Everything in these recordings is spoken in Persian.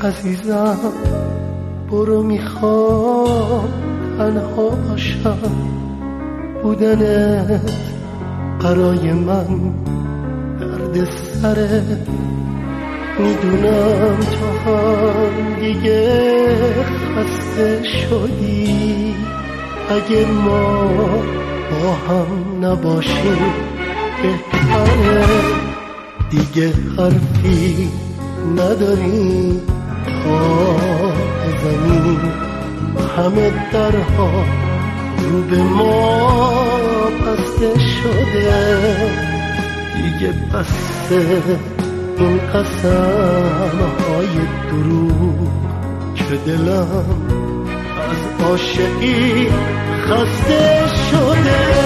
عزیزم برو میخوام تنها باشم، بودنت برای من درد سره. میدونم تو هم دیگه خسته شدی، اگه ما با هم نباشیم بهتره. دیگه حرفی نداریم تا بزنیم، همه درها رو به ما بسته شده. دیگه بسته این قسم‌های دروغ که دلم از عاشقی خسته شده.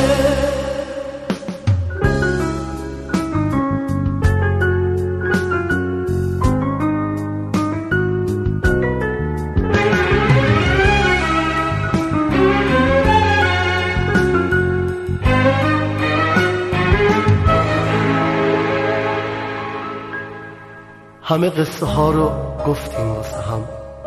همه قصه ها رو گفتیم واسه هم،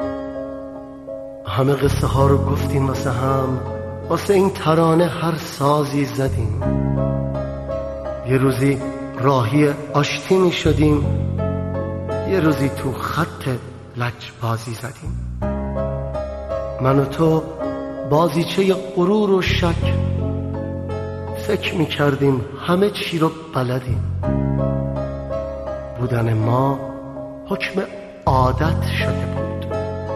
همه قصه ها رو گفتیم واسه هم، واسه این ترانه هر سازی زدیم. یه روزی راهی آشتی می شدیم، یه روزی تو خط لجبازی زدیم. من و تو بازیچه غرور و شک، فکر می کردیم همه چی رو بلدیم. بودن ما حکم عادت شده بود،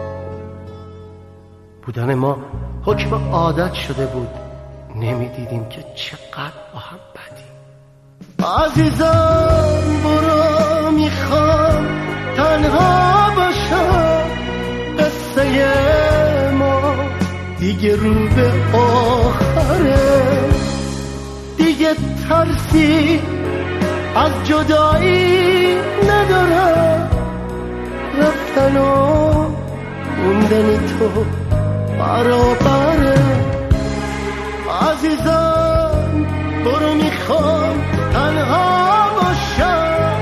بودن ما حکم عادت شده بود. نمیدیدیم که چقدر با هم بدیم. عزیزم برو میخوام تنها باشم، قصه ما دیگه رو به آخره. دیگه ترسی از جدایی ندارم، رفتن و موندن تو برابره. عزیزم برو میخوام تنها باشم،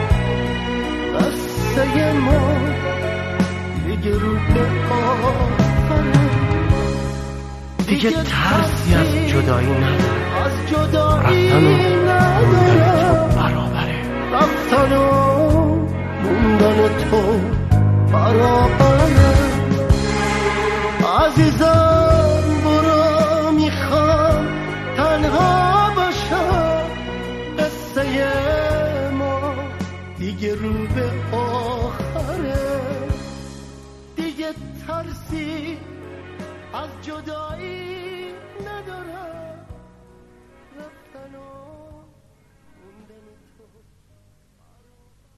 قصه ما دیگه رو به آخره. دیگه ترسی از جدایی ندارم، رفتن و موندن تو برابره. رفتن و موندن تو برابره. عزیزم برو میخوام تنها باشم، قصه ما دیگه رو به آخره. دیگه ترسی از جدایی